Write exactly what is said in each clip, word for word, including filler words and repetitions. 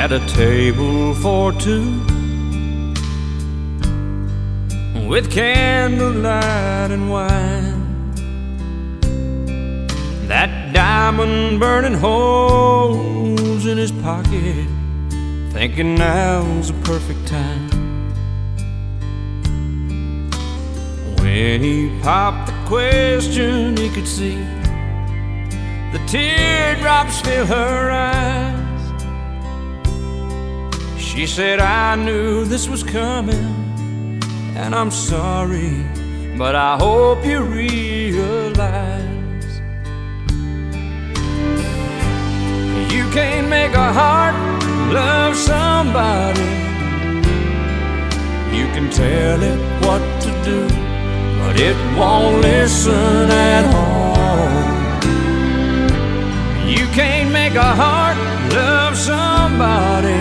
at a table for two, with candlelight and wine. That diamond burning holes in his pocket, thinking now's the perfect time. When he popped the question, he could see the teardrops fill her eyes. She said, I knew this was coming, and I'm sorry, but I hope you realize you can't make a heart love somebody. You can tell it what to do, but it won't listen at all. You can't make a heart love somebody.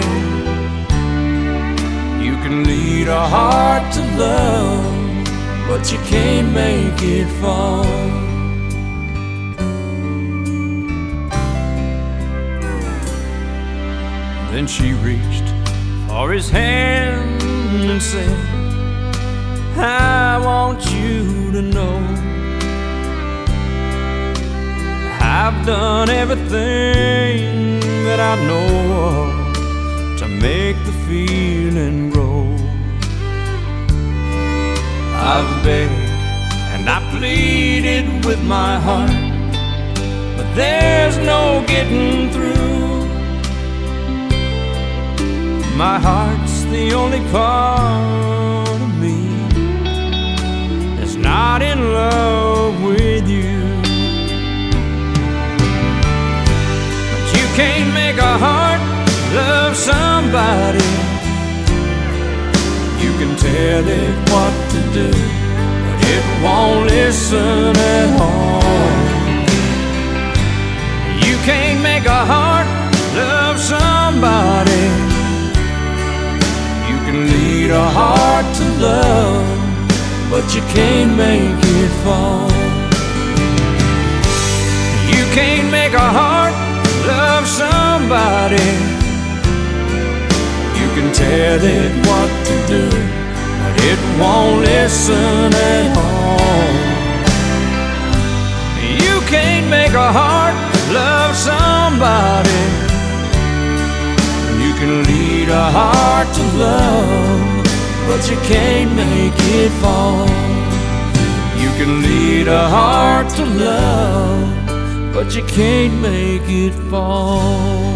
You can lead a heart to love, but you can't make it fall. Then she reached for his hand and said, I want you to know I've done everything that I know of to make the feeling grow. I've begged and I pleaded with my heart, but there's no getting through. My heart's the only part of me that's not in love with you. But you can't make a heart love somebody. You can tell it what to do, but it won't listen at all. You can't make a heart love somebody. You can lead a heart to love, but you can't make it fall. You can't make a heart love somebody. You can tell it what to do, but it won't listen at all. You can't make a heart love somebody. You can lead a heart to love, but you can't make it fall. You can lead a heart to love, but you can't make it fall.